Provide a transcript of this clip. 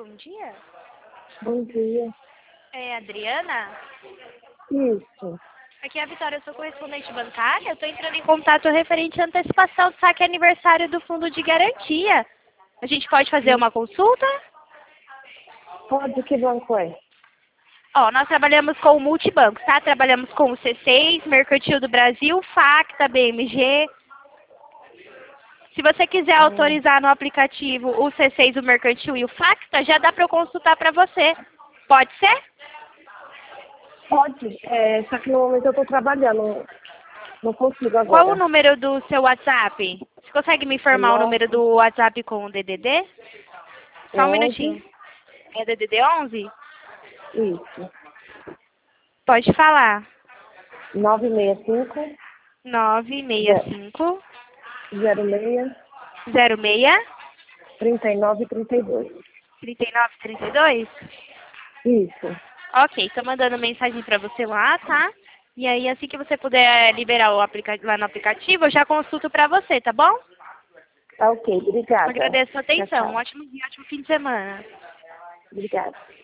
bom dia. Bom dia. É Adriana? Isso. Aqui é a Vitória, eu sou correspondente bancária. Eu estou entrando em contato referente à antecipação do saque aniversário do Fundo de Garantia. A gente pode fazer uma consulta? Pode, que banco é? Ó, nós trabalhamos com o multibanco, tá? Trabalhamos com o C6, Mercantil do Brasil, Facta, BMG. Se você quiser autorizar no aplicativo o C6, o Mercantil e o Facta, já dá para eu consultar para você. Pode ser? Pode. Só que no momento eu estou trabalhando. Não consigo Qual o agora. número do seu WhatsApp? Você consegue me informar o número do WhatsApp com o DDD? Só um 11. minutinho. É DDD 11? Isso. Pode falar. 965 965 06 06 3932. 3932? Isso. Ok, tô mandando mensagem pra você lá, tá? E aí, assim que você puder liberar o lá no aplicativo, eu já consulto pra você, tá bom? Tá ok. Obrigada. Agradeço a Tchau, atenção. Um tchau. ótimo dia, ótimo fim de semana. Obrigada.